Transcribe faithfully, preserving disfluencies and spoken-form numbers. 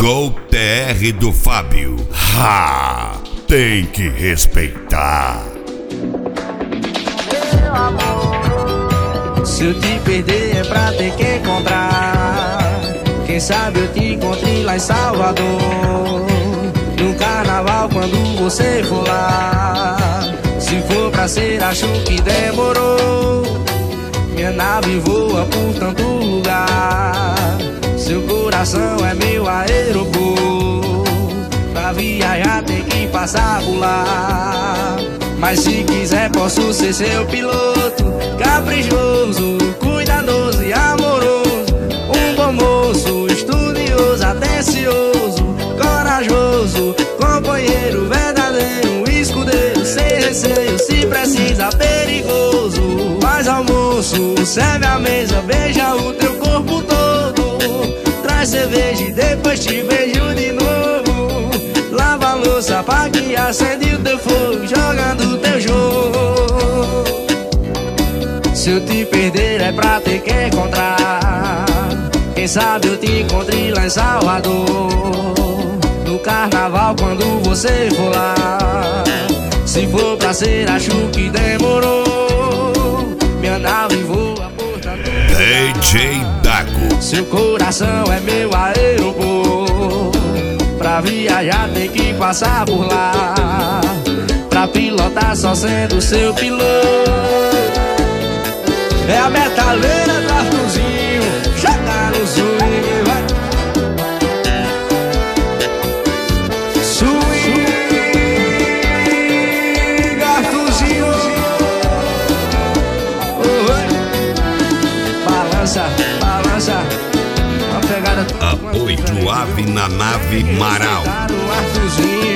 Show T R do Fábio. Ha! Tem que respeitar. Meu amor, se eu te perder é pra ter que encontrar. Quem sabe eu te encontre lá em Salvador, no carnaval quando você for lá. Se for pra ser, acho que demorou. Minha nave voa por tanto lugar. Seu coração é meu aeroporto. Pra viajar tem que passar por lá. Mas se quiser posso ser seu piloto. Caprichoso, cuidadoso e amoroso. Um bom moço, estudioso, atencioso, corajoso, companheiro verdadeiro, escudeiro, sem receio, se precisa, perigoso. Faz almoço, serve a mesa, beija o teu corpo todo. Traz cerveja e depois te beijo de novo. Lava a louça, apaga e acende o teu fogo, jogando o teu jogo. Se eu te perder é pra ter que encontrar. Quem sabe eu te encontre lá em Salvador, no carnaval quando você for lá. Se for pra ser, acho que demorou. Minha nave voa por tanto lugar. D J Dago. Seu coração é meu aeroporto. Pra viajar tem que passar por lá. Pra pilotar só sendo seu piloto. É a metaleira do Arthurzinho, joga no swing, vai. Swing, Arthurzinho. Oi. Balança, balança. A pegada toda. Apoio Ave na nave Marau. O Arthurzinho.